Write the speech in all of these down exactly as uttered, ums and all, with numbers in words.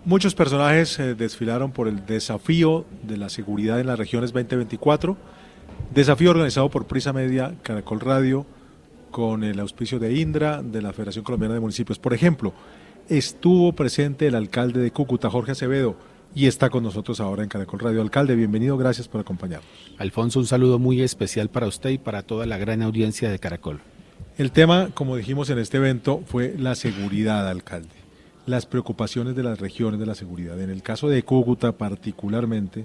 Muchos personajes eh, desfilaron por el desafío de la seguridad en las regiones veinte veinticuatro, desafío organizado por Prisa Media, Caracol Radio, con el auspicio de Indra, de la Federación Colombiana de Municipios. Por ejemplo, estuvo presente el alcalde de Cúcuta, Jorge Acevedo, y está con nosotros ahora en Caracol Radio. Alcalde, bienvenido, gracias por acompañarnos. Alfonso, un saludo muy especial para usted y para toda la gran audiencia de Caracol. El tema, como dijimos en este evento, fue la seguridad, alcalde. Las preocupaciones de las regiones de la seguridad. En el caso de Cúcuta particularmente,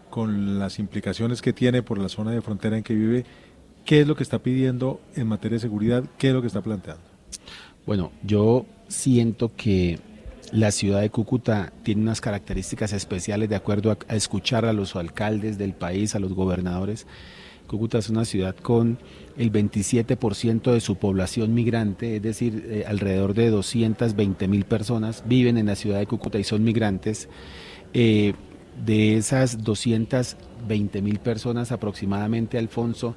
con las implicaciones que tiene por la zona de frontera en que vive, ¿qué es lo que está pidiendo en materia de seguridad? ¿Qué es lo que está planteando? Bueno, yo siento que la ciudad de Cúcuta tiene unas características especiales de acuerdo a, a escuchar a los alcaldes del país, a los gobernadores. Cúcuta es una ciudad con el veintisiete por ciento de su población migrante, es decir, eh, alrededor de doscientas veinte mil personas viven en la ciudad de Cúcuta y son migrantes. Eh, de esas doscientas veinte mil personas aproximadamente, Alfonso,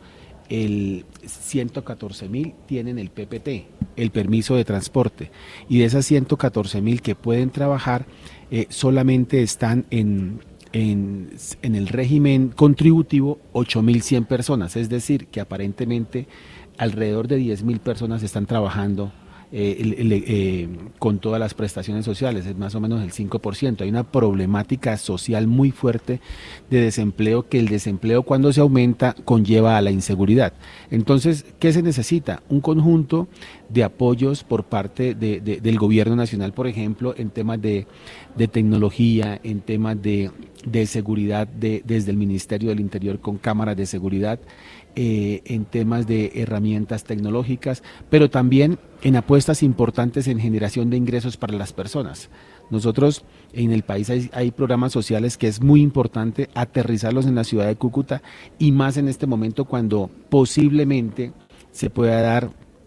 el ciento catorce mil tienen el P P T, el permiso de transporte, y de esas ciento catorce mil que pueden trabajar, eh, solamente están en... En, en el régimen contributivo ocho mil cien personas, es decir, que aparentemente alrededor de diez mil personas están trabajando eh, el, el, eh, con todas las prestaciones sociales, es más o menos el cinco por ciento. Hay una problemática social muy fuerte de desempleo, que el desempleo cuando se aumenta conlleva a la inseguridad. Entonces, ¿qué se necesita? Un conjunto de apoyos por parte de, de, del gobierno nacional, por ejemplo, en temas de, de tecnología, en temas de, de seguridad de, desde el Ministerio del Interior con cámaras de seguridad, eh, en temas de herramientas tecnológicas, pero también en apuestas importantes en generación de ingresos para las personas. Nosotros en el país hay, hay programas sociales que es muy importante aterrizarlos en la ciudad de Cúcuta, y más en este momento cuando posiblemente se pueda dar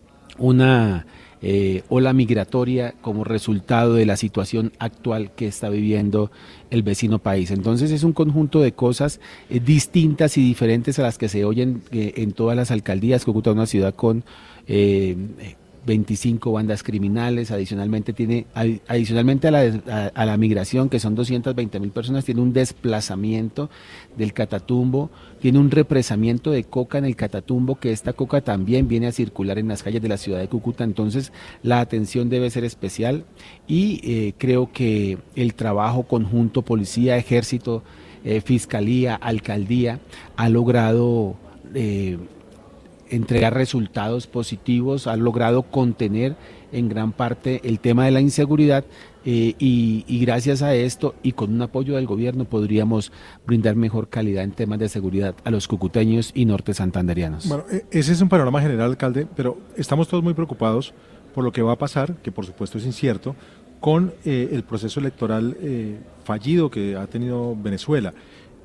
una eh, ola migratoria como resultado de la situación actual que está viviendo el vecino país. Entonces es un conjunto de cosas eh, distintas y diferentes a las que se oyen eh, en todas las alcaldías. Cúcuta es una ciudad con eh, veinticinco bandas criminales, adicionalmente tiene adicionalmente a la, a, a la migración, que son doscientas veinte mil personas, tiene un desplazamiento del Catatumbo, tiene un represamiento de coca en el Catatumbo, que esta coca también viene a circular en las calles de la ciudad de Cúcuta. Entonces la atención debe ser especial, y eh, creo que el trabajo conjunto policía, ejército, eh, fiscalía, alcaldía ha logrado eh, entregar resultados positivos, ha logrado contener en gran parte el tema de la inseguridad, eh, y, y gracias a esto y con un apoyo del gobierno podríamos brindar mejor calidad en temas de seguridad a los cucuteños y norte santanderianos. Bueno, ese es un panorama general, alcalde, pero estamos todos muy preocupados por lo que va a pasar, que por supuesto es incierto, con eh, el proceso electoral eh, fallido que ha tenido Venezuela.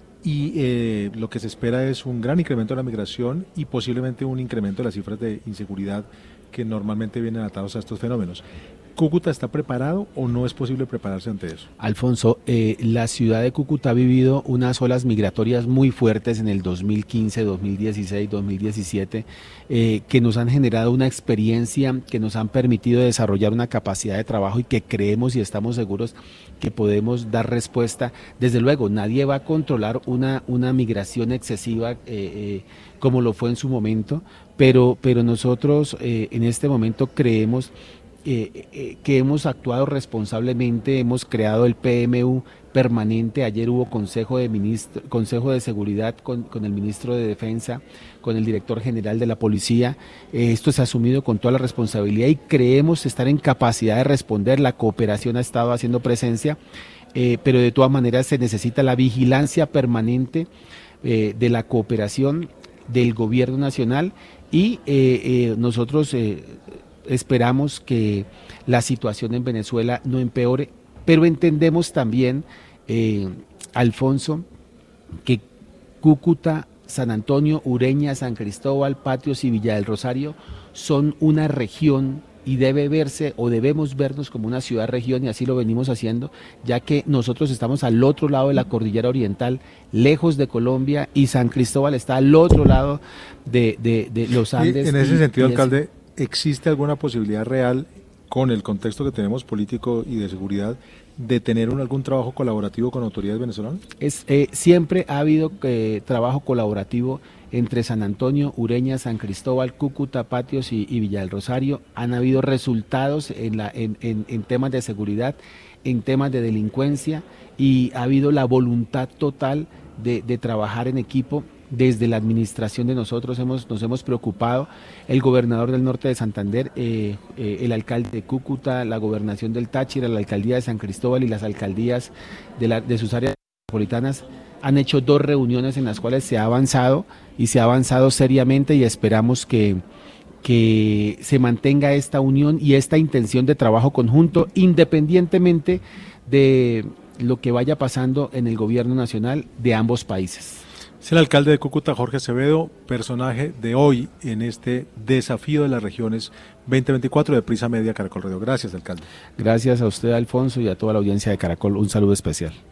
Y eh, lo que se espera es un gran incremento de la migración y posiblemente un incremento de las cifras de inseguridad que normalmente vienen atados a estos fenómenos. ¿Cúcuta está preparado o no es posible prepararse ante eso? Alfonso, eh, la ciudad de Cúcuta ha vivido unas olas migratorias muy fuertes en el dos mil quince, dos mil dieciséis, dos mil diecisiete, eh, que nos han generado una experiencia, que nos han permitido desarrollar una capacidad de trabajo y que creemos y estamos seguros que podemos dar respuesta. Desde luego, nadie va a controlar una, una migración excesiva eh, eh, como lo fue en su momento, pero, pero nosotros eh, en este momento creemos Eh, eh, que hemos actuado responsablemente, hemos creado el P M U permanente. Ayer hubo consejo de ministro, consejo de seguridad con, con el ministro de Defensa, con el director general de la policía. Eh, esto se ha asumido con toda la responsabilidad y creemos estar en capacidad de responder. La cooperación ha estado haciendo presencia, eh, pero de todas maneras se necesita la vigilancia permanente eh, de la cooperación del gobierno nacional, y eh, eh, nosotros eh, esperamos que la situación en Venezuela no empeore, pero entendemos también, eh, Alfonso, que Cúcuta, San Antonio, Ureña, San Cristóbal, Patios y Villa del Rosario son una región y debe verse o debemos vernos como una ciudad-región, y así lo venimos haciendo, ya que nosotros estamos al otro lado de la cordillera oriental, lejos de Colombia, y San Cristóbal está al otro lado de, de, de los Andes. Y en ese y, sentido, y alcalde, ¿existe alguna posibilidad real con el contexto que tenemos político y de seguridad, de tener un, algún trabajo colaborativo con autoridades venezolanas? Es, eh, siempre ha habido eh, trabajo colaborativo entre San Antonio, Ureña, San Cristóbal, Cúcuta, Patios y, y Villa del Rosario. Han habido resultados en, la, en, en, en temas de seguridad, en temas de delincuencia, y ha habido la voluntad total de, de trabajar en equipo. Desde la administración de nosotros hemos, nos hemos preocupado, el gobernador del norte de Santander, eh, eh, el alcalde de Cúcuta, la gobernación del Táchira, la alcaldía de San Cristóbal y las alcaldías de, la, de sus áreas metropolitanas han hecho dos reuniones en las cuales se ha avanzado y se ha avanzado seriamente, y esperamos que, que se mantenga esta unión y esta intención de trabajo conjunto, independientemente de lo que vaya pasando en el gobierno nacional de ambos países. Es el alcalde de Cúcuta, Jorge Acevedo, personaje de hoy en este desafío de las regiones veinte veinticuatro de Prisa Media Caracol Radio. Gracias, alcalde. Gracias a usted, Alfonso, y a toda la audiencia de Caracol. Un saludo especial.